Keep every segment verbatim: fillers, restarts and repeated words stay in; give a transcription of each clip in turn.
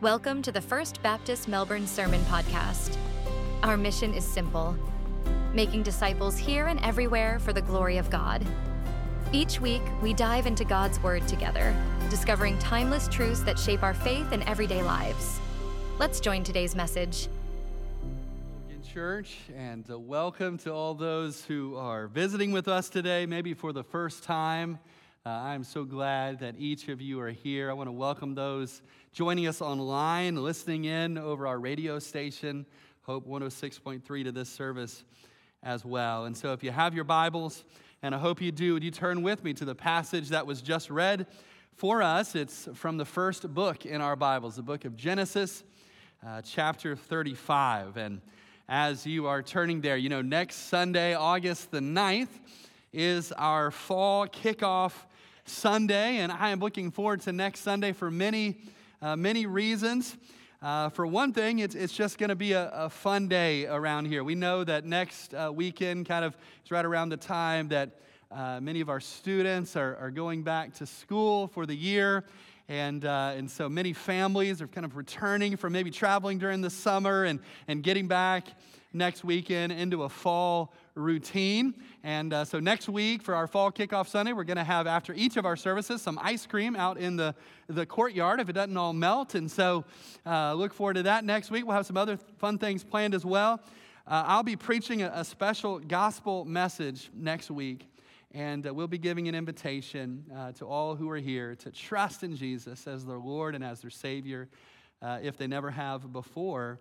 Welcome to the First Baptist Melbourne Sermon Podcast. Our mission is simple: making disciples here and everywhere for the glory of God. Each week, we dive into God's Word together, discovering timeless truths that shape our faith and everyday lives. Let's join today's message. In church, and uh, welcome to all those who are visiting with us today, maybe for the first time. Uh, I'm so glad that each of you are here. I want to welcome those joining us online, listening in over our radio station, Hope one oh six point three, to this service as well. And so if you have your Bibles, and I hope you do, would you turn with me to the passage that was just read for us? It's from the first book in our Bibles, the book of Genesis, uh, chapter thirty-five. And as you are turning there, you know, next Sunday, August the ninth, is our fall kickoff Sunday, and I am looking forward to next Sunday for many, uh, many reasons. Uh, for one thing, it's it's just going to be a, a fun day around here. We know that next uh, weekend kind of is right around the time that uh, many of our students are, are going back to school for the year, and uh, and so many families are kind of returning from maybe traveling during the summer and, and getting back next weekend into a fall routine. And uh, so next week for our fall kickoff Sunday, we're going to have, after each of our services, some ice cream out in the, the courtyard if it doesn't all melt. And so uh, look forward to that next week. We'll have some other fun things planned as well. Uh, I'll be preaching a, a special gospel message next week. And uh, we'll be giving an invitation uh, to all who are here to trust in Jesus as their Lord and as their Savior uh, if they never have before.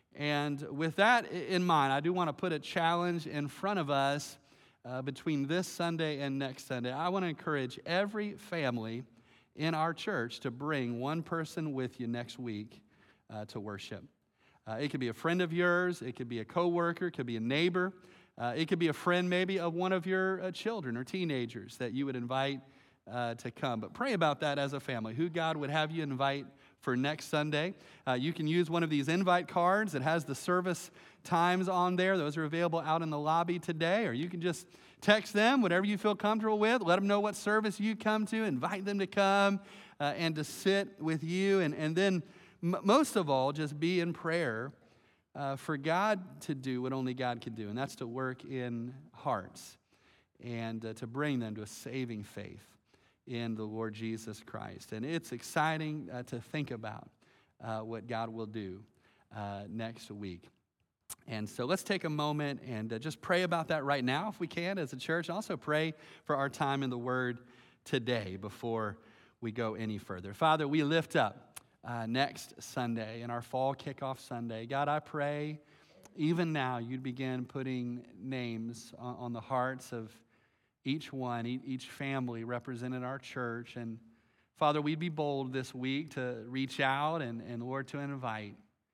And with that in mind, I do want to put a challenge in front of us uh, between this Sunday and next Sunday. I want to encourage every family in our church to bring one person with you next week uh, to worship. Uh, it could be a friend of yours, it could be a coworker, it could be a neighbor, uh, it could be a friend maybe of one of your uh, children or teenagers that you would invite uh, to come. But pray about that as a family, who God would have you invite for next Sunday. Uh, you can use one of these invite cards that has the service times on there. Those are available out in the lobby today, or you can just text them, whatever you feel comfortable with. Let them know what service you come to. Invite them to come uh, and to sit with you. And, and then m- most of all, just be in prayer uh, for God to do what only God can do, and that's to work in hearts and uh, to bring them to a saving faith in the Lord Jesus Christ. And it's exciting uh, to think about uh, what God will do uh, next week. And so let's take a moment and uh, just pray about that right now, if we can, as a church. Also pray for our time in the Word today before we go any further. Father, we lift up uh, next Sunday, in our fall kickoff Sunday. God, I pray even now you'd begin putting names on, on the hearts of each one, each family represented in our church. And Father, we'd be bold this week to reach out and, and Lord, to invite.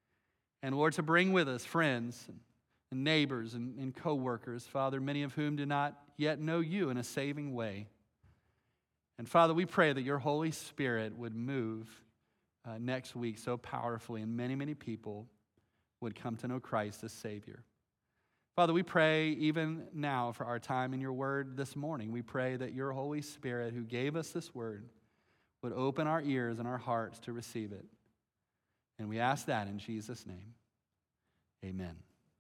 And Lord, to bring with us friends and neighbors and, and co-workers, Father, many of whom do not yet know you in a saving way. And Father, we pray that your Holy Spirit would move uh, next week so powerfully, and many, many people would come to know Christ as Savior. Father, we pray even now for our time in your word this morning. We pray that your Holy Spirit, who gave us this word, would open our ears and our hearts to receive it. And we ask that in Jesus' name. Amen.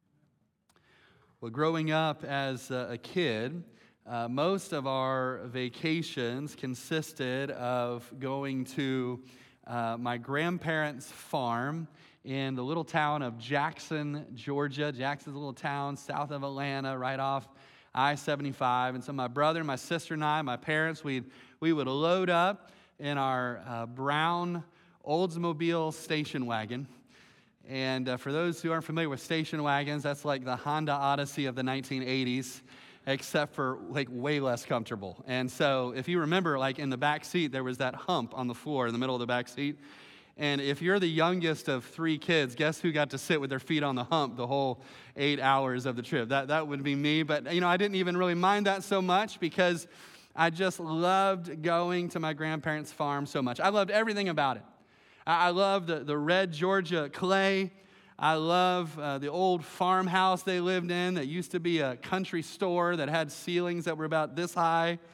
Well, growing up as a kid, uh, most of our vacations consisted of going to uh, my grandparents' farm in the little town of Jackson, Georgia. Jackson's a little town south of Atlanta, right off I seventy-five. And so my brother, my sister, and I, my parents, we'd, we would load up in our uh, brown Oldsmobile station wagon. And uh, for those who aren't familiar with station wagons, that's like the Honda Odyssey of the nineteen eighties, except for like way less comfortable. And so if you remember, like in the back seat, there was that hump on the floor in the middle of the back seat. And if you're the youngest of three kids, guess who got to sit with their feet on the hump the whole eight hours of the trip? That that would be me. But, you know, I didn't even really mind that so much because I just loved going to my grandparents' farm so much. I loved everything about it. I, I loved the, the red Georgia clay. I love uh, the old farmhouse they lived in that used to be a country store that had ceilings that were about this high.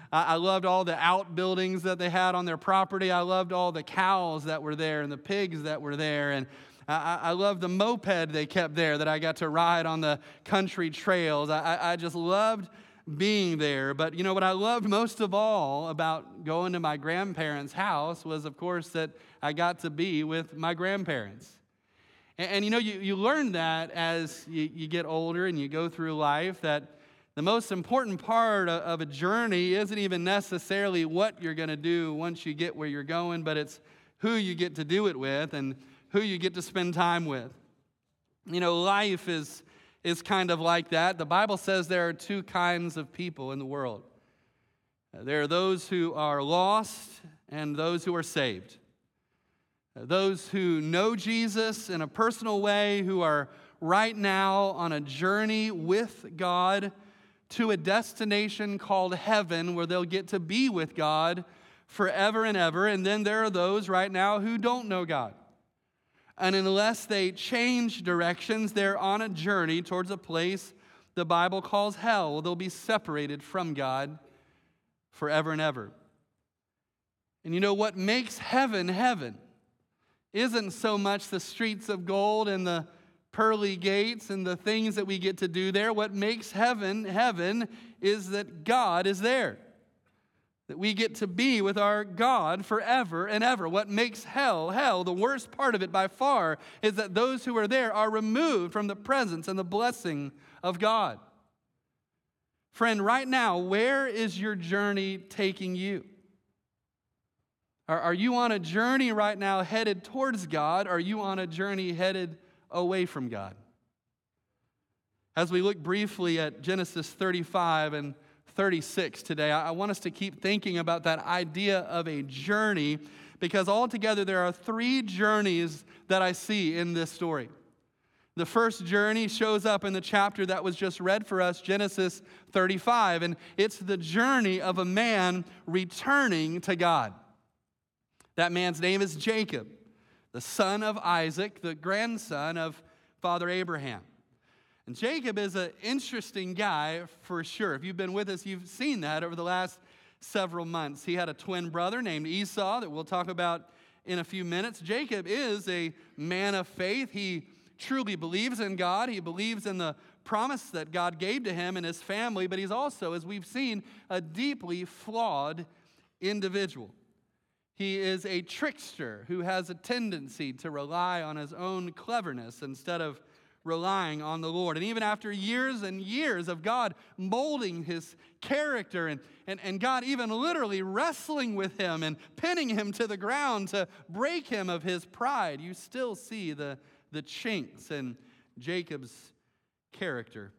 I, I loved all the outbuildings that they had on their property. I loved all the cows that were there and the pigs that were there. And I, I loved the moped they kept there that I got to ride on the country trails. I, I, I just loved being there. But you know what I loved most of all about going to my grandparents' house was, of course, that I got to be with my grandparents. And, and you know, you, you learn that as you, you get older and you go through life, that the most important part of, of a journey isn't even necessarily what you're going to do once you get where you're going, but it's who you get to do it with and who you get to spend time with. You know, life is is kind of like that. The Bible says there are two kinds of people in the world. There are those who are lost and those who are saved. Those who know Jesus in a personal way, who are right now on a journey with God to a destination called heaven where they'll get to be with God forever and ever. And then there are those right now who don't know God. And unless they change directions, they're on a journey towards a place the Bible calls hell, where they'll be separated from God forever and ever. And you know what makes heaven heaven isn't so much the streets of gold and the pearly gates and the things that we get to do there. What makes heaven heaven is that God is there. That we get to be with our God forever and ever. What makes hell hell, the worst part of it by far, is that those who are there are removed from the presence and the blessing of God. Friend, right now, where is your journey taking you? Are, are you on a journey right now headed towards God? Or are you on a journey headed away from God? As we look briefly at Genesis thirty-five and thirty-six today, I want us to keep thinking about that idea of a journey, because altogether there are three journeys that I see in this story. The first journey shows up in the chapter that was just read for us, Genesis thirty-five, and it's the journey of a man returning to God. That man's name is Jacob, the son of Isaac, the grandson of Father Abraham. And Jacob is an interesting guy for sure. If you've been with us, you've seen that over the last several months. He had a twin brother named Esau that we'll talk about in a few minutes. Jacob is a man of faith. He truly believes in God. He believes in the promise that God gave to him and his family, but he's also, as we've seen, a deeply flawed individual. He is a trickster who has a tendency to rely on his own cleverness instead of relying on the Lord. And even after years and years of God molding his character and, and, and God even literally wrestling with him and pinning him to the ground to break him of his pride, you still see the, the chinks in Jacob's character.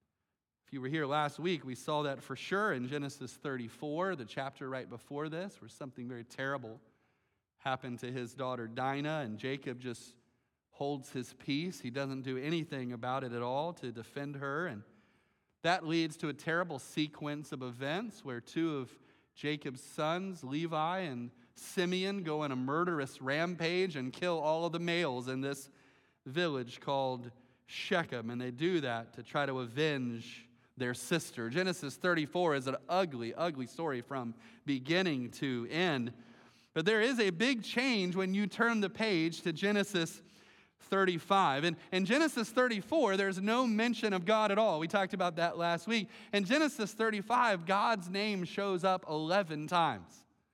If you were here last week, we saw that for sure in Genesis thirty-four, the chapter right before this, where something very terrible happened to his daughter Dinah, and Jacob just holds his peace. He doesn't do anything about it at all to defend her. And that leads to a terrible sequence of events where two of Jacob's sons, Levi and Simeon, go on a murderous rampage and kill all of the males in this village called Shechem. And they do that to try to avenge their sister. Genesis thirty-four is an ugly, ugly story from beginning to end. But there is a big change when you turn the page to Genesis thirty-five. And in Genesis thirty-four, there's no mention of God at all. We talked about that last week. In Genesis thirty-five, God's name shows up eleven times.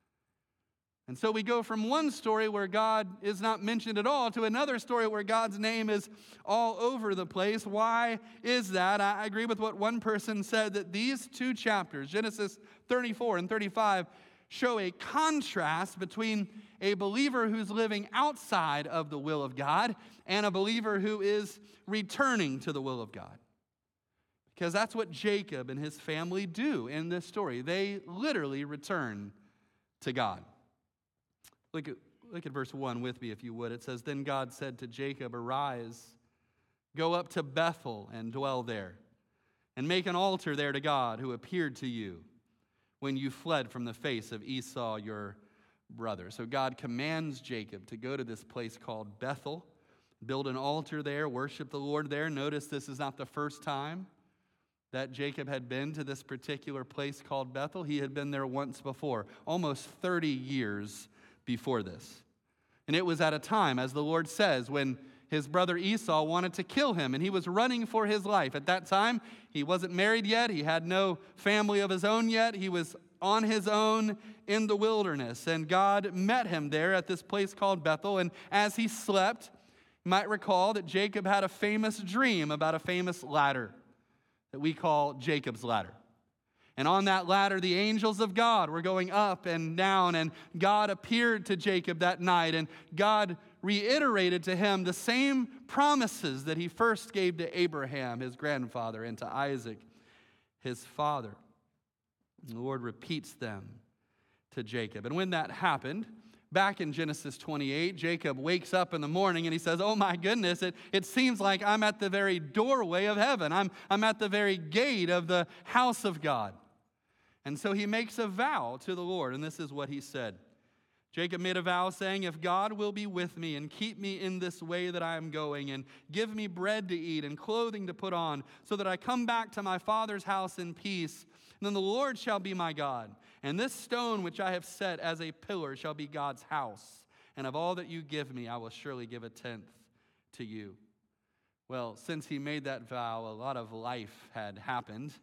And so we go from one story where God is not mentioned at all to another story where God's name is all over the place. Why is that? I agree with what one person said, that these two chapters, Genesis thirty-four and thirty-five, show a contrast between a believer who's living outside of the will of God and a believer who is returning to the will of God. Because that's what Jacob and his family do in this story. They literally return to God. Look at, look at verse one with me, if you would. It says, "Then God said to Jacob, 'Arise, go up to Bethel and dwell there, and make an altar there to God who appeared to you when you fled from the face of Esau your brother.'" So God commands Jacob to go to this place called Bethel, build an altar there, worship the Lord there. Notice this is not the first time that Jacob had been to this particular place called Bethel. He had been there once before, almost thirty years before this. And it was at a time, as the Lord says, when his brother Esau wanted to kill him, and he was running for his life. At that time, he wasn't married yet. He had no family of his own yet. He was on his own in the wilderness, and God met him there at this place called Bethel. And as he slept, you might recall that Jacob had a famous dream about a famous ladder that we call Jacob's ladder. And on that ladder, the angels of God were going up and down, and God appeared to Jacob that night, and God reiterated to him the same promises that he first gave to Abraham, his grandfather, and to Isaac, his father. The Lord repeats them to Jacob. And when that happened, back in Genesis twenty-eight, Jacob wakes up in the morning and he says, oh my goodness, it, it seems like I'm at the very doorway of heaven. I'm, I'm at the very gate of the house of God. And so he makes a vow to the Lord, and this is what he said. Jacob made a vow saying, if God will be with me and keep me in this way that I am going, and give me bread to eat and clothing to put on, so that I come back to my father's house in peace, then the Lord shall be my God. And this stone which I have set as a pillar shall be God's house. And of all that you give me, I will surely give a tenth to you. Well, since he made that vow, a lot of life had happened.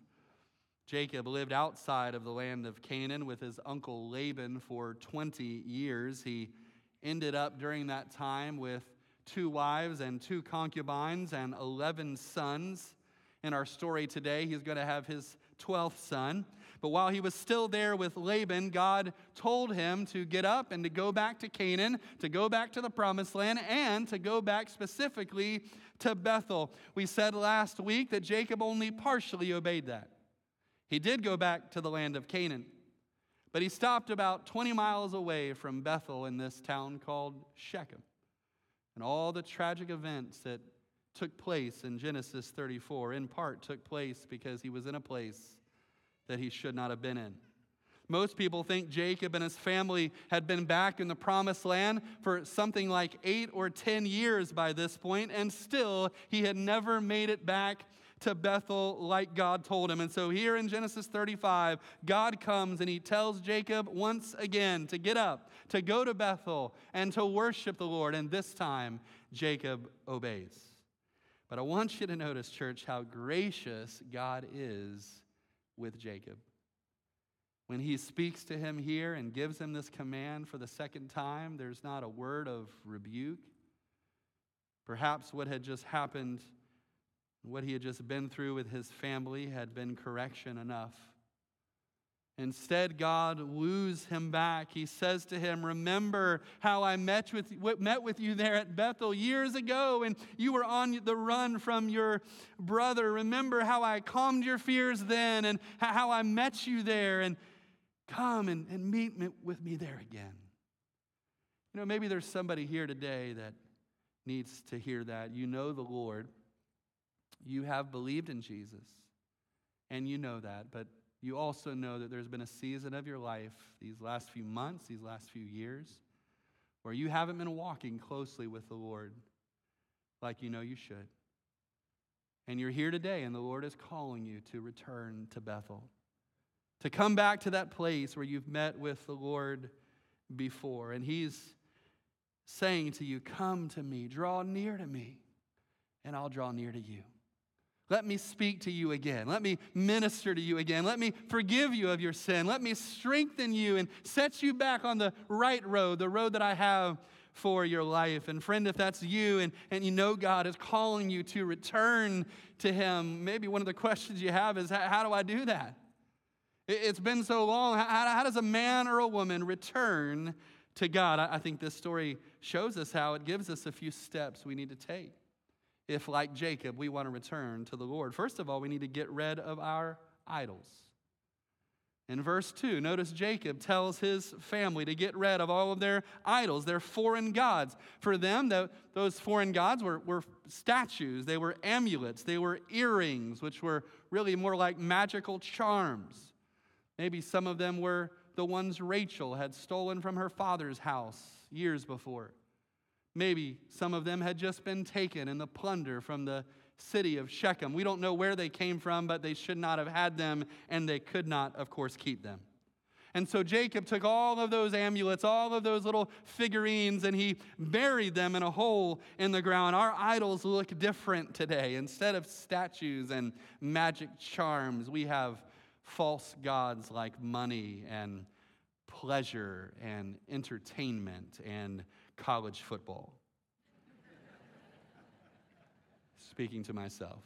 Jacob lived outside of the land of Canaan with his uncle Laban for twenty years. He ended up during that time with two wives and two concubines and eleven sons. In our story today, he's going to have his twelfth son. But while he was still there with Laban, God told him to get up and to go back to Canaan, to go back to the promised land, and to go back specifically to Bethel. We said last week that Jacob only partially obeyed that. He did go back to the land of Canaan, but he stopped about twenty miles away from Bethel in this town called Shechem. And all the tragic events that took place in Genesis thirty-four, in part took place because he was in a place that he should not have been in. Most people think Jacob and his family had been back in the promised land for something like eight or ten years by this point, and still he had never made it back to Bethel like God told him. And so here in Genesis thirty-five, God comes and he tells Jacob once again to get up, to go to Bethel, and to worship the Lord. And this time, Jacob obeys. But I want you to notice, church, how gracious God is with Jacob. When he speaks to him here and gives him this command for the second time, there's not a word of rebuke. Perhaps what had just happened, what he had just been through with his family, had been correction enough. Instead, God woos him back. He says to him, remember how I met with, met with you there at Bethel years ago, and you were on the run from your brother. Remember how I calmed your fears then, and how I met you there, and come and, and meet me, with me there again. You know, maybe there's somebody here today that needs to hear that. You know the Lord. You have believed in Jesus, and you know that, but you also know that there's been a season of your life, these last few months, these last few years, where you haven't been walking closely with the Lord like you know you should. And you're here today, and the Lord is calling you to return to Bethel, to come back to that place where you've met with the Lord before. And he's saying to you, come to me, draw near to me, and I'll draw near to you. Let me speak to you again. Let me minister to you again. Let me forgive you of your sin. Let me strengthen you and set you back on the right road, the road that I have for your life. And friend, if that's you and, and you know God is calling you to return to him, maybe one of the questions you have is, how, how do I do that? It, it's been so long. How, how does a man or a woman return to God? I, I think this story shows us how. It gives us a few steps we need to take. If, like Jacob, we want to return to the Lord. First of all, we need to get rid of our idols. In verse two, notice Jacob tells his family to get rid of all of their idols, their foreign gods. For them, the, those foreign gods were, were statues, they were amulets, they were earrings, which were really more like magical charms. Maybe some of them were the ones Rachel had stolen from her father's house years before. Maybe some of them had just been taken in the plunder from the city of Shechem. We don't know where they came from, but they should not have had them, and they could not, of course, keep them. And so Jacob took all of those amulets, all of those little figurines, and he buried them in a hole in the ground. Our idols look different today. Instead of statues and magic charms, we have false gods like money and pleasure and entertainment and college football. Speaking to myself.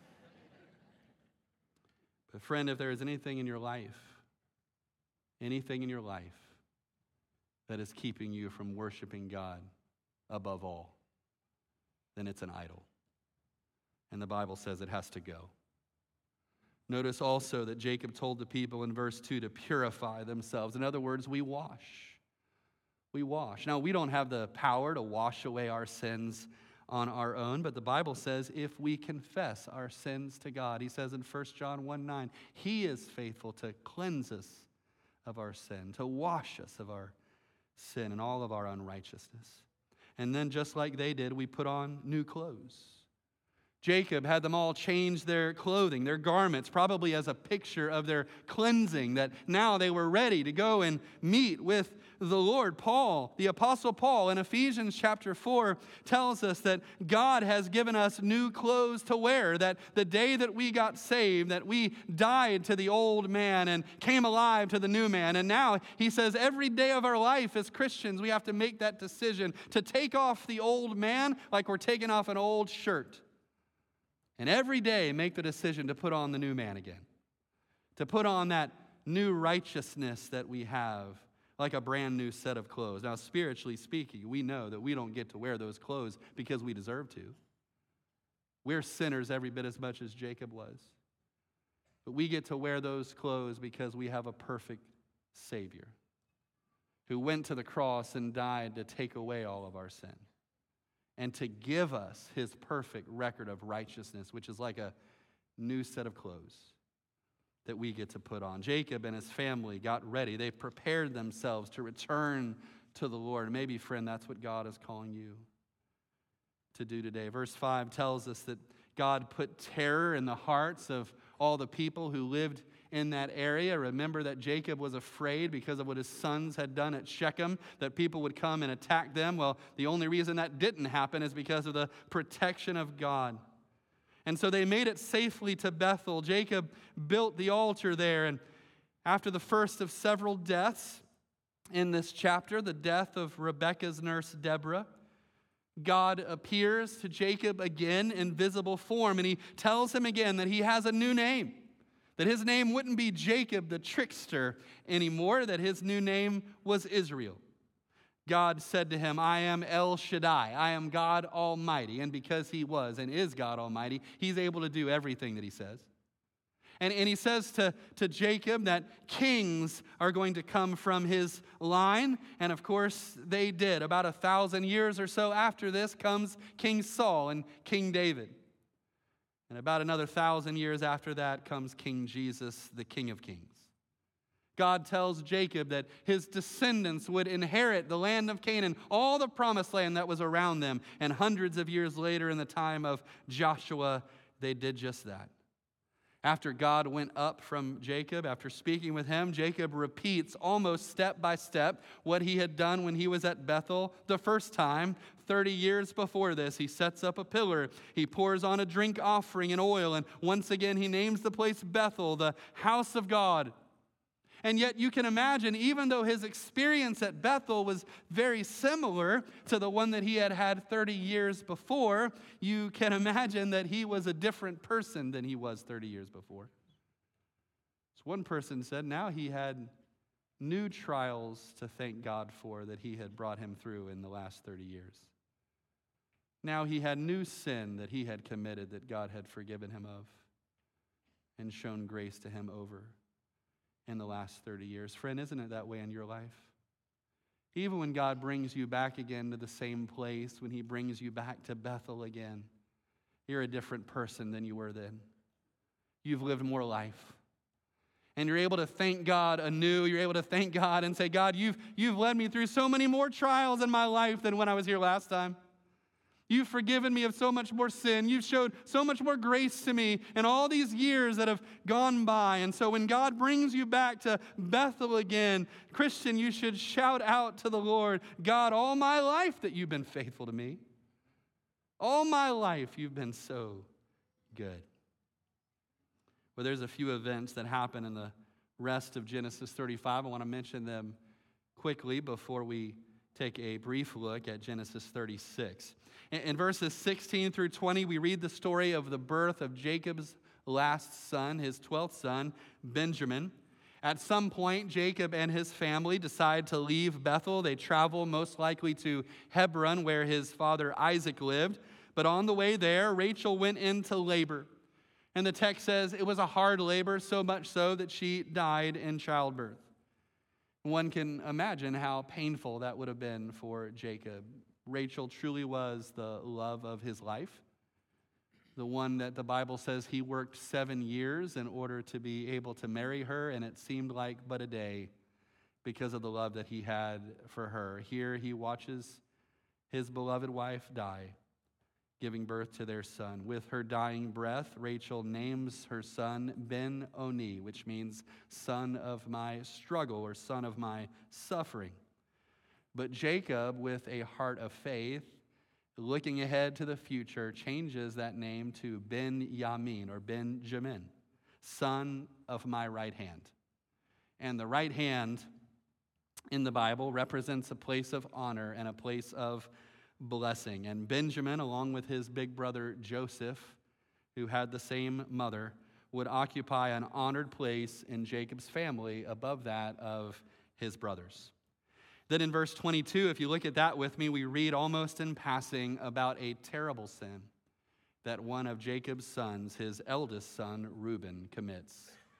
But friend, if there is anything in your life, anything in your life that is keeping you from worshiping God above all, then it's an idol. And the Bible says it has to go. Notice also that Jacob told the people in verse two to purify themselves. In other words, we wash. We wash. Now, we don't have the power to wash away our sins on our own, but the Bible says if we confess our sins to God, he says in First John one nine, he is faithful to cleanse us of our sin, to wash us of our sin and all of our unrighteousness. And then just like they did, we put on new clothes. Jacob had them all change their clothing, their garments, probably as a picture of their cleansing, that now they were ready to go and meet with the Lord. Paul, the Apostle Paul, in Ephesians chapter four, tells us that God has given us new clothes to wear, that the day that we got saved, that we died to the old man and came alive to the new man. And now he says every day of our life as Christians, we have to make that decision to take off the old man like we're taking off an old shirt. And every day make the decision to put on the new man again, to put on that new righteousness that we have, like a brand new set of clothes. Now, spiritually speaking, we know that we don't get to wear those clothes because we deserve to. We're sinners every bit as much as Jacob was. But we get to wear those clothes because we have a perfect Savior who went to the cross and died to take away all of our sin and to give us his perfect record of righteousness, which is like a new set of clothes that we get to put on. Jacob and his family got ready. They prepared themselves to return to the Lord. Maybe, friend, that's what God is calling you to do today. Verse five tells us that God put terror in the hearts of all the people who lived in that area. Remember that Jacob was afraid because of what his sons had done at Shechem, that people would come and attack them. Well, the only reason that didn't happen is because of the protection of God. And so they made it safely to Bethel. Jacob built the altar there. And after the first of several deaths in this chapter, the death of Rebekah's nurse Deborah, God appears to Jacob again in visible form. And he tells him again that he has a new name, that his name wouldn't be Jacob the trickster anymore, that his new name was Israel. God said to him, I am El Shaddai, I am God Almighty. And because he was and is God Almighty, he's able to do everything that he says. And, and he says to, to Jacob that kings are going to come from his line. And of course, they did. About a thousand years or so after this comes King Saul and King David. And about another thousand years after that comes King Jesus, the King of Kings. God tells Jacob that his descendants would inherit the land of Canaan, all the promised land that was around them. And hundreds of years later, in the time of Joshua, they did just that. After God went up from Jacob, after speaking with him, Jacob repeats almost step by step what he had done when he was at Bethel the first time. thirty years before this, he sets up a pillar. He pours on a drink offering and oil. And once again, he names the place Bethel, the house of God. And yet you can imagine, even though his experience at Bethel was very similar to the one that he had had thirty years before, you can imagine that he was a different person than he was thirty years before. So one person said now he had new trials to thank God for that he had brought him through in the last thirty years. Now he had new sin that he had committed that God had forgiven him of and shown grace to him over in the last thirty years. Friend, isn't it that way in your life? Even when God brings you back again to the same place, when he brings you back to Bethel again, you're a different person than you were then. You've lived more life. And you're able to thank God anew. You're able to thank God and say, God, you've, you've led me through so many more trials in my life than when I was here last time. You've forgiven me of so much more sin. You've showed so much more grace to me in all these years that have gone by. And so when God brings you back to Bethel again, Christian, you should shout out to the Lord, God, all my life that you've been faithful to me. All my life you've been so good. Well, there's a few events that happen in the rest of Genesis thirty-five. I want to mention them quickly before we take a brief look at Genesis thirty-six. In verses sixteen through twenty, we read the story of the birth of Jacob's last son, his twelfth son, Benjamin. At some point, Jacob and his family decide to leave Bethel. They travel most likely to Hebron, where his father Isaac lived. But on the way there, Rachel went into labor. And the text says it was a hard labor, so much so that she died in childbirth. One can imagine how painful that would have been for Jacob. Rachel truly was the love of his life, the one that the Bible says he worked seven years in order to be able to marry her, and it seemed like but a day because of the love that he had for her. Here he watches his beloved wife die, giving birth to their son. With her dying breath, Rachel names her son Ben-Oni, which means son of my struggle or son of my suffering. But Jacob, with a heart of faith, looking ahead to the future, changes that name to Ben-Yamin or Benjamin, son of my right hand. And the right hand in the Bible represents a place of honor and a place of blessing. And Benjamin, along with his big brother Joseph, who had the same mother, would occupy an honored place in Jacob's family above that of his brothers. Then in verse twenty-two, if you look at that with me, we read almost in passing about a terrible sin that one of Jacob's sons, his eldest son, Reuben, commits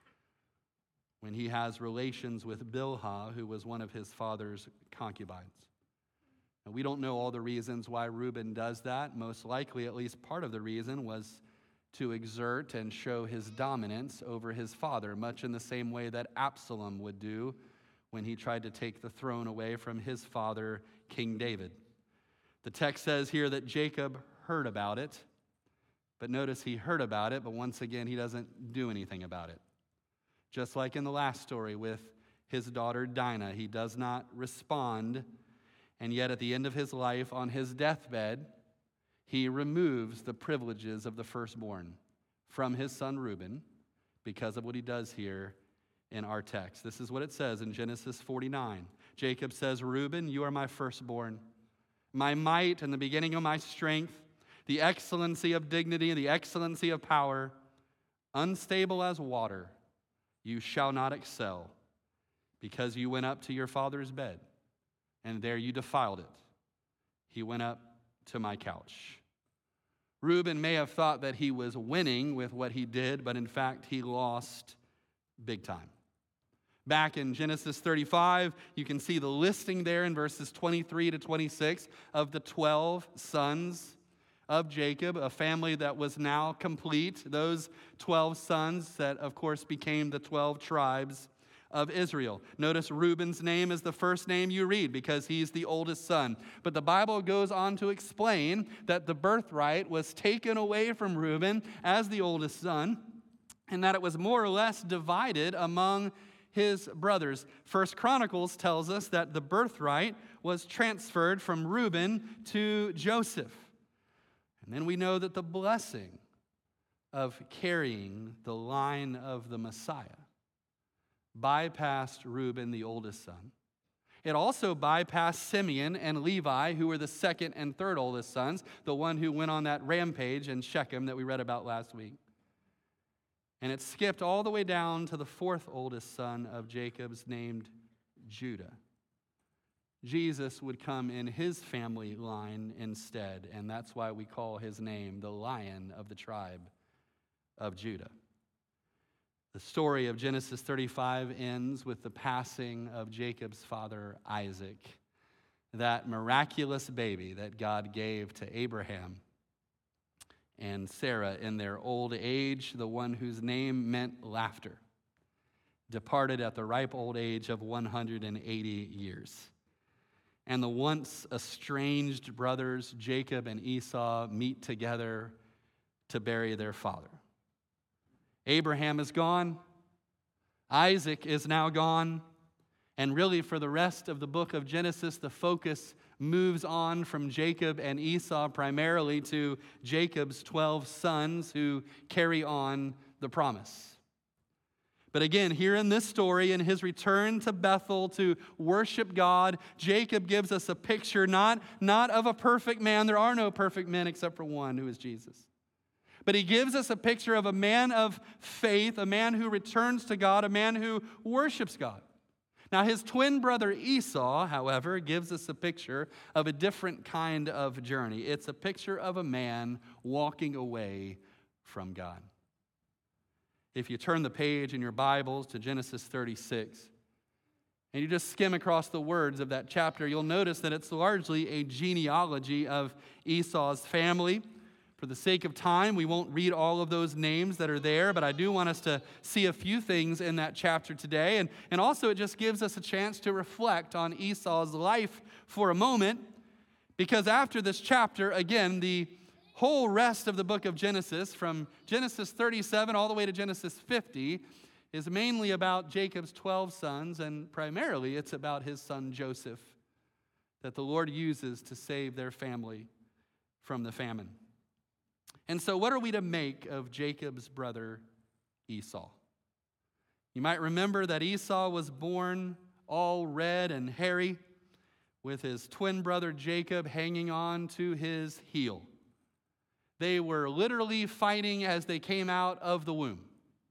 when he has relations with Bilhah, who was one of his father's concubines. And we don't know all the reasons why Reuben does that. Most likely, at least part of the reason was to exert and show his dominance over his father, much in the same way that Absalom would do when he tried to take the throne away from his father, King David. The text says here that Jacob heard about it, but notice he heard about it, but once again, he doesn't do anything about it. Just like in the last story with his daughter Dinah, he does not respond, and yet at the end of his life, on his deathbed, he removes the privileges of the firstborn from his son Reuben because of what he does here in our text. This is what it says in Genesis forty-nine. Jacob says, Reuben, you are my firstborn, my might and the beginning of my strength, the excellency of dignity and the excellency of power, unstable as water, you shall not excel, because you went up to your father's bed, and there you defiled it. He went up to my couch. Reuben may have thought that he was winning with what he did, but in fact, he lost big time. Back in Genesis thirty-five, you can see the listing there in verses twenty-three to twenty-six of the twelve sons of Jacob, a family that was now complete. Those twelve sons that, of course, became the twelve tribes of Israel. Notice Reuben's name is the first name you read because he's the oldest son. But the Bible goes on to explain that the birthright was taken away from Reuben as the oldest son, and that it was more or less divided among his brothers. First Chronicles tells us that the birthright was transferred from Reuben to Joseph. And then we know that the blessing of carrying the line of the Messiah bypassed Reuben, the oldest son. It also bypassed Simeon and Levi, who were the second and third oldest sons, the one who went on that rampage in Shechem that we read about last week. And it skipped all the way down to the fourth oldest son of Jacob's, named Judah. Jesus would come in his family line instead, and that's why we call his name the Lion of the tribe of Judah. The story of Genesis thirty-five ends with the passing of Jacob's father, Isaac, that miraculous baby that God gave to Abraham and Sarah in their old age, the one whose name meant laughter, departed at the ripe old age of one hundred eighty years. and the once estranged brothers, Jacob and Esau, meet together to bury their father. Abraham is gone. Isaac is now gone. And really, for the rest of the book of Genesis, the focus moves on from Jacob and Esau primarily to Jacob's twelve sons who carry on the promise. But again, here in this story, in his return to Bethel to worship God, Jacob gives us a picture not, not of a perfect man. There are no perfect men except for one, who is Jesus. But he gives us a picture of a man of faith, a man who returns to God, a man who worships God. Now, his twin brother Esau, however, gives us a picture of a different kind of journey. It's a picture of a man walking away from God. If you turn the page in your Bibles to Genesis thirty-six, and you just skim across the words of that chapter, you'll notice that it's largely a genealogy of Esau's family. For the sake of time, we won't read all of those names that are there, but I do want us to see a few things in that chapter today. And, and also, it just gives us a chance to reflect on Esau's life for a moment, because after this chapter, again, the whole rest of the book of Genesis, from Genesis thirty-seven all the way to Genesis fifty, is mainly about Jacob's twelve sons, and primarily it's about his son Joseph, that the Lord uses to save their family from the famine. And so what are we to make of Jacob's brother Esau? You might remember that Esau was born all red and hairy, with his twin brother Jacob hanging on to his heel. They were literally fighting as they came out of the womb.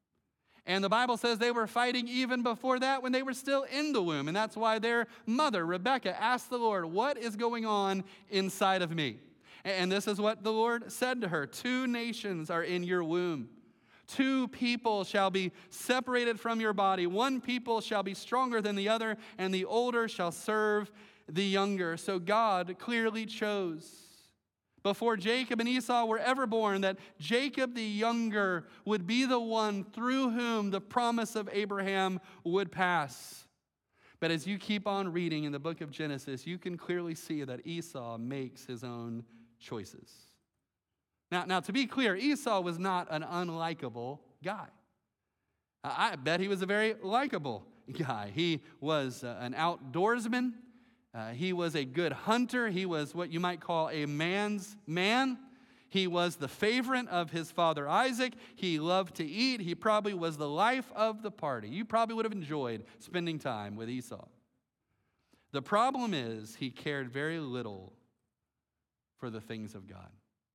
And the Bible says they were fighting even before that when they were still in the womb. And that's why their mother, Rebekah, asked the Lord, "What is going on inside of me?" And this is what the Lord said to her: two nations are in your womb. Two people shall be separated from your body. One people shall be stronger than the other, and the older shall serve the younger. So God clearly chose, before Jacob and Esau were ever born, that Jacob the younger would be the one through whom the promise of Abraham would pass. But as you keep on reading in the book of Genesis, you can clearly see that Esau makes his own choices. Now, now, to be clear, Esau was not an unlikable guy. I bet he was a very likable guy. He was uh, an outdoorsman. Uh, he was a good hunter. He was what you might call a man's man. He was the favorite of his father Isaac. He loved to eat. He probably was the life of the party. You probably would have enjoyed spending time with Esau. The problem is he cared very little for the things of God.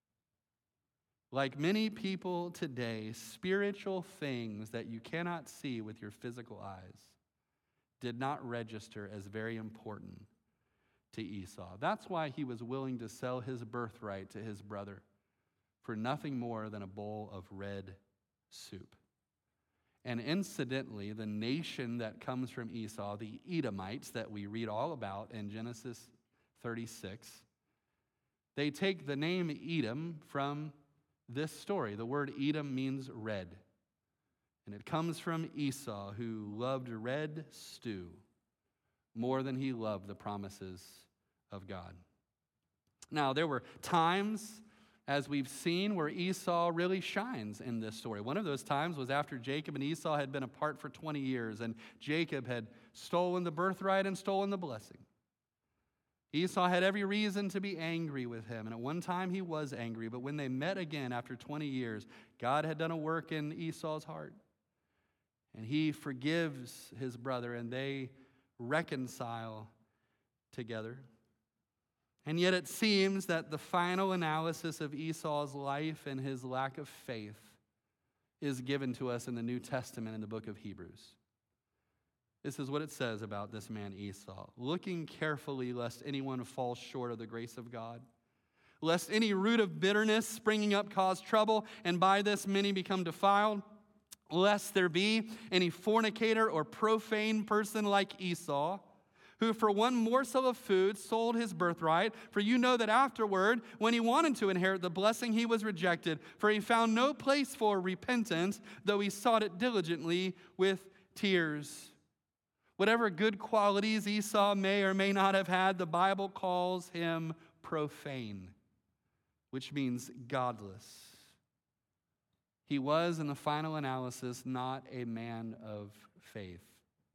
Like many people today, spiritual things that you cannot see with your physical eyes did not register as very important to Esau. That's why he was willing to sell his birthright to his brother for nothing more than a bowl of red soup. And incidentally, the nation that comes from Esau, the Edomites that we read all about in Genesis thirty-six, they take the name Edom from this story. The word Edom means red. And it comes from Esau, who loved red stew more than he loved the promises of God. Now, there were times, as we've seen, where Esau really shines in this story. One of those times was after Jacob and Esau had been apart for twenty years, and Jacob had stolen the birthright and stolen the blessing. Esau had every reason to be angry with him, and at one time he was angry, but when they met again after twenty years, God had done a work in Esau's heart, and he forgives his brother, and they reconcile together. And yet it seems that the final analysis of Esau's life and his lack of faith is given to us in the New Testament in the book of Hebrews. This is what it says about this man Esau: looking carefully lest anyone fall short of the grace of God, lest any root of bitterness springing up cause trouble, and by this many become defiled, lest there be any fornicator or profane person like Esau, who for one morsel of food sold his birthright. For you know that afterward, when he wanted to inherit the blessing, he was rejected, for he found no place for repentance, though he sought it diligently with tears. Whatever good qualities Esau may or may not have had, the Bible calls him profane, which means godless. He was, in the final analysis, not a man of faith.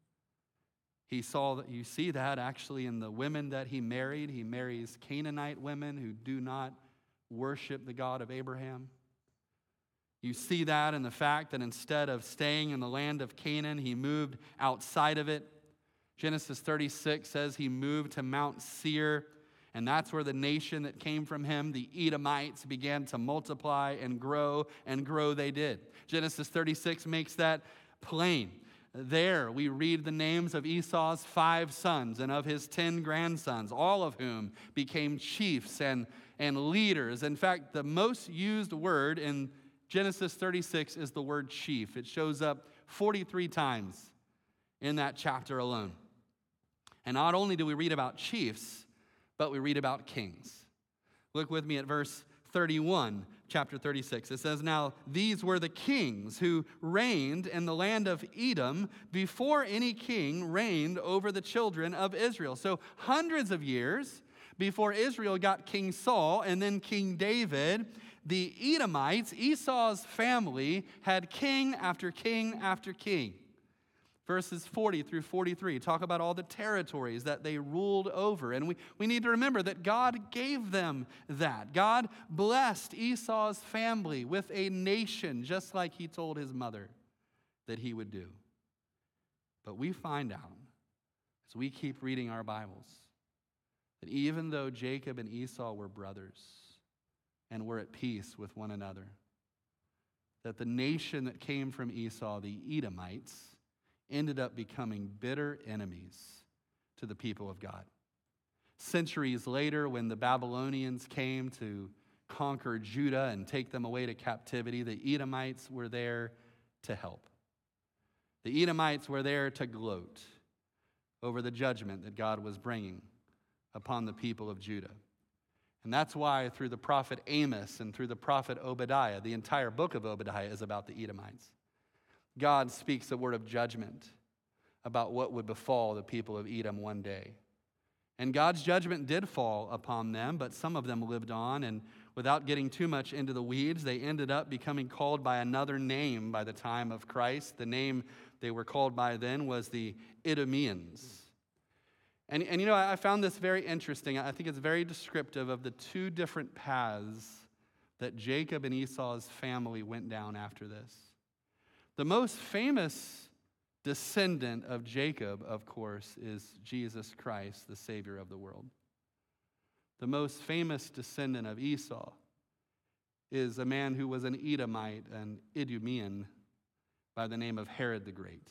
He saw that, you see that actually in the women that he married. He marries Canaanite women who do not worship the God of Abraham. You see that in the fact that instead of staying in the land of Canaan, he moved outside of it. Genesis thirty-six says he moved to Mount Seir, and that's where the nation that came from him, the Edomites, began to multiply and grow, and grow they did. Genesis thirty-six makes that plain. There we read the names of Esau's five sons and of his ten grandsons, all of whom became chiefs and, and leaders. In fact, the most used word in Genesis thirty-six is the word chief. It shows up forty-three times in that chapter alone. And not only do we read about chiefs, but we read about kings. Look with me at verse thirty-one, chapter thirty-six. It says, "Now these were the kings who reigned in the land of Edom before any king reigned over the children of Israel." So hundreds of years before Israel got King Saul and then King David, the Edomites, Esau's family, had king after king after king. Verses forty through forty-three talk about all the territories that they ruled over. And we, we need to remember that God gave them that. God blessed Esau's family with a nation, just like he told his mother that he would do. But we find out, as we keep reading our Bibles, that even though Jacob and Esau were brothers and were at peace with one another, that the nation that came from Esau, the Edomites, ended up becoming bitter enemies to the people of God. Centuries later, when the Babylonians came to conquer Judah and take them away to captivity, the Edomites were there to help. The Edomites were there to gloat over the judgment that God was bringing upon the people of Judah. And that's why through the prophet Amos and through the prophet Obadiah, the entire book of Obadiah is about the Edomites. God speaks a word of judgment about what would befall the people of Edom one day. And God's judgment did fall upon them, but some of them lived on, and without getting too much into the weeds, they ended up becoming called by another name by the time of Christ. The name they were called by then was the Idumeans. And, and you know, I found this very interesting. I think it's very descriptive of the two different paths that Jacob and Esau's family went down after this. The most famous descendant of Jacob, of course, is Jesus Christ, the Savior of the world. The most famous descendant of Esau is a man who was an Edomite, an Idumean, by the name of Herod the Great.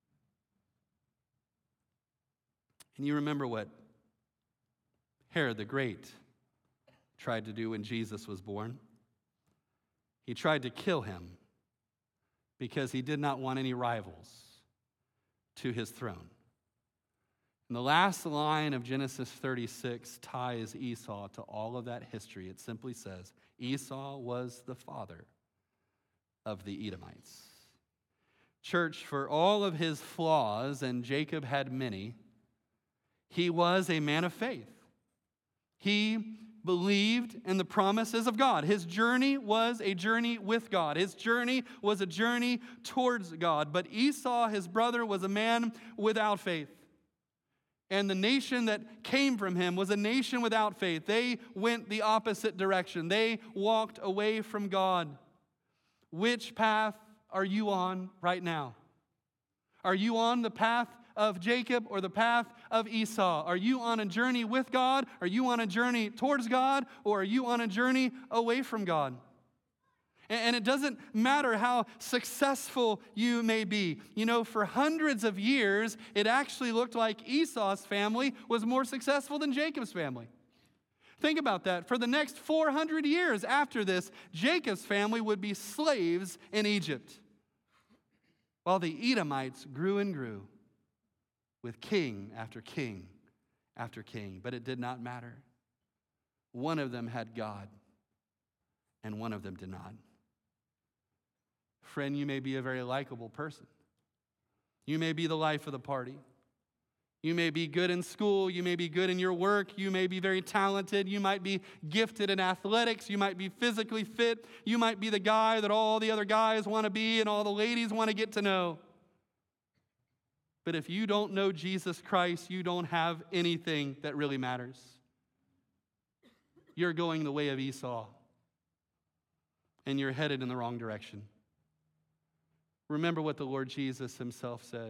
And you remember what Herod the Great tried to do when Jesus was born? He tried to kill him because he did not want any rivals to his throne. And the last line of Genesis thirty-six ties Esau to all of that history. It simply says, Esau was the father of the Edomites. Church, for all of his flaws, and Jacob had many, he was a man of faith. He believed in the promises of God. His journey was a journey with God. His journey was a journey towards God. But Esau, his brother, was a man without faith. And the nation that came from him was a nation without faith. They went the opposite direction. They walked away from God. Which path are you on right now? Are you on the path of Jacob or the path of Esau? Are you on a journey with God? Are you on a journey towards God? Or are you on a journey away from God? And it doesn't matter how successful you may be. You know, for hundreds of years, it actually looked like Esau's family was more successful than Jacob's family. Think about that. For the next four hundred years after this, Jacob's family would be slaves in Egypt, while the Edomites grew and grew with king after king after king. But it did not matter. One of them had God, and one of them did not. Friend, you may be a very likable person. You may be the life of the party. You may be good in school. You may be good in your work. You may be very talented. You might be gifted in athletics. You might be physically fit. You might be the guy that all the other guys want to be and all the ladies want to get to know. But if you don't know Jesus Christ, you don't have anything that really matters. You're going the way of Esau, and you're headed in the wrong direction. Remember what the Lord Jesus himself said.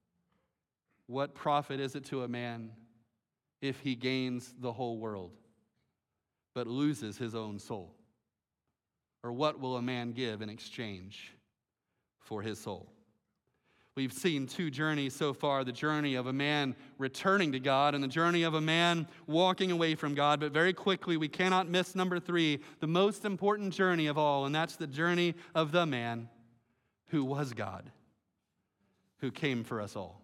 What profit is it to a man if he gains the whole world, but loses his own soul? Or what will a man give in exchange for his soul? We've seen two journeys so far, the journey of a man returning to God and the journey of a man walking away from God. But very quickly, we cannot miss number three, the most important journey of all, and that's the journey of the man who was God, who came for us all.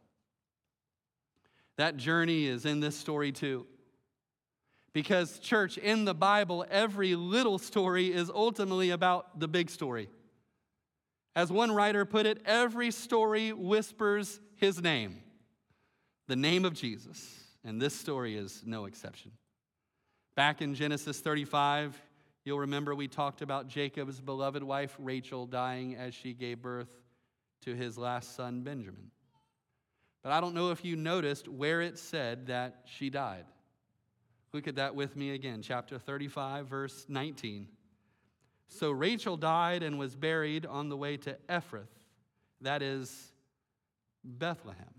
That journey is in this story too. Because, church, in the Bible, every little story is ultimately about the big story. As one writer put it, every story whispers his name, the name of Jesus. And this story is no exception. Back in Genesis thirty-five, you'll remember we talked about Jacob's beloved wife, Rachel, dying as she gave birth to his last son, Benjamin. But I don't know if you noticed where it said that she died. Look at that with me again, chapter thirty-five, verse nineteen. So Rachel died and was buried on the way to Ephrath, that is Bethlehem.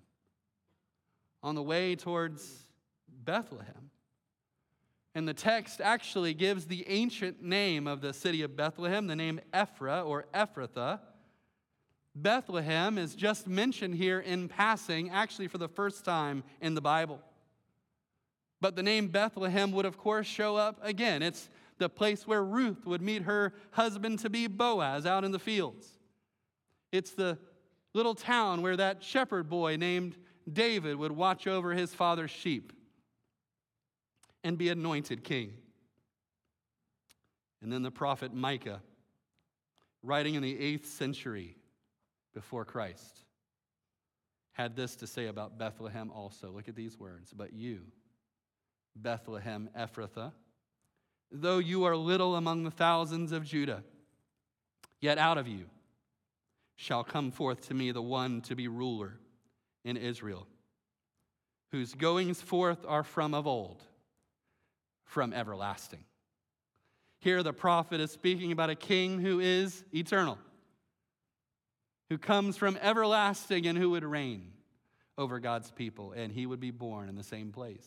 On the way towards Bethlehem. And the text actually gives the ancient name of the city of Bethlehem, the name Ephra or Ephrathah. Bethlehem is just mentioned here in passing, actually for the first time in the Bible. But the name Bethlehem would, of course, show up again. It's the place where Ruth would meet her husband-to-be Boaz out in the fields. It's the little town where that shepherd boy named David would watch over his father's sheep and be anointed king. And then the prophet Micah, writing in the eighth century before Christ, had this to say about Bethlehem also. Look at these words. But you, Bethlehem Ephrathah, though you are little among the thousands of Judah, yet out of you shall come forth to me the one to be ruler in Israel, whose goings forth are from of old, from everlasting. Here the prophet is speaking about a king who is eternal, who comes from everlasting and who would reign over God's people, and he would be born in the same place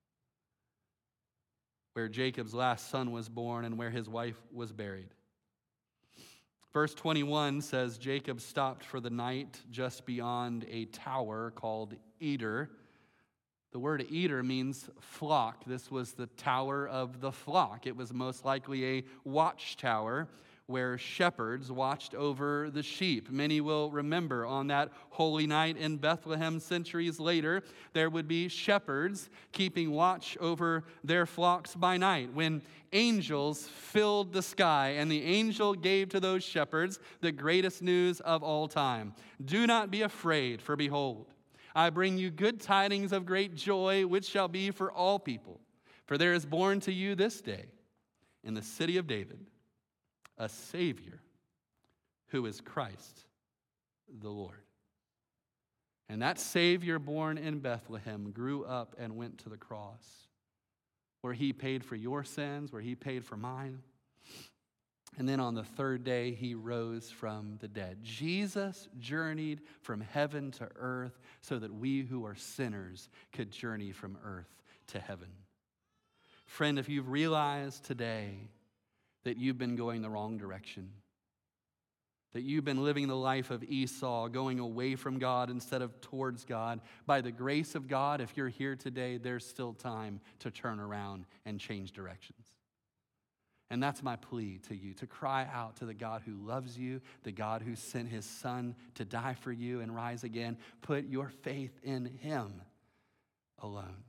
where Jacob's last son was born and where his wife was buried. Verse twenty-one says, Jacob stopped for the night just beyond a tower called Eder. The word Eder means flock. This was the tower of the flock. It was most likely a watchtower where shepherds watched over the sheep. Many will remember on that holy night in Bethlehem centuries later, there would be shepherds keeping watch over their flocks by night when angels filled the sky, and the angel gave to those shepherds the greatest news of all time. Do not be afraid, for behold, I bring you good tidings of great joy, which shall be for all people. For there is born to you this day in the city of David a Savior who is Christ the Lord. And that Savior born in Bethlehem grew up and went to the cross, where he paid for your sins, where he paid for mine. And then on the third day, he rose from the dead. Jesus journeyed from heaven to earth so that we who are sinners could journey from earth to heaven. Friend, if you've realized today that you've been going the wrong direction, that you've been living the life of Esau, going away from God instead of towards God, by the grace of God, if you're here today, there's still time to turn around and change directions. And that's my plea to you, to cry out to the God who loves you, the God who sent his son to die for you and rise again. Put your faith in him alone.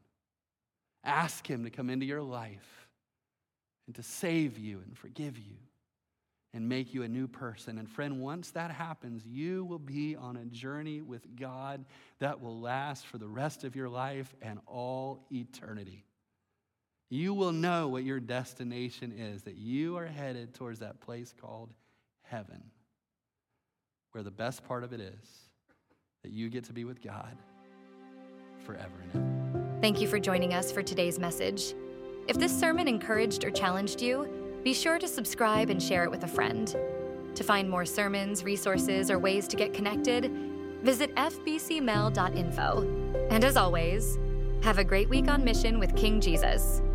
Ask him to come into your life and to save you and forgive you and make you a new person. And friend, once that happens, you will be on a journey with God that will last for the rest of your life and all eternity. You will know what your destination is, that you are headed towards that place called heaven, where the best part of it is that you get to be with God forever and ever. Thank you for joining us for today's message. If this sermon encouraged or challenged you, be sure to subscribe and share it with a friend. To find more sermons, resources, or ways to get connected, visit f b c mel dot info. And as always, have a great week on mission with King Jesus.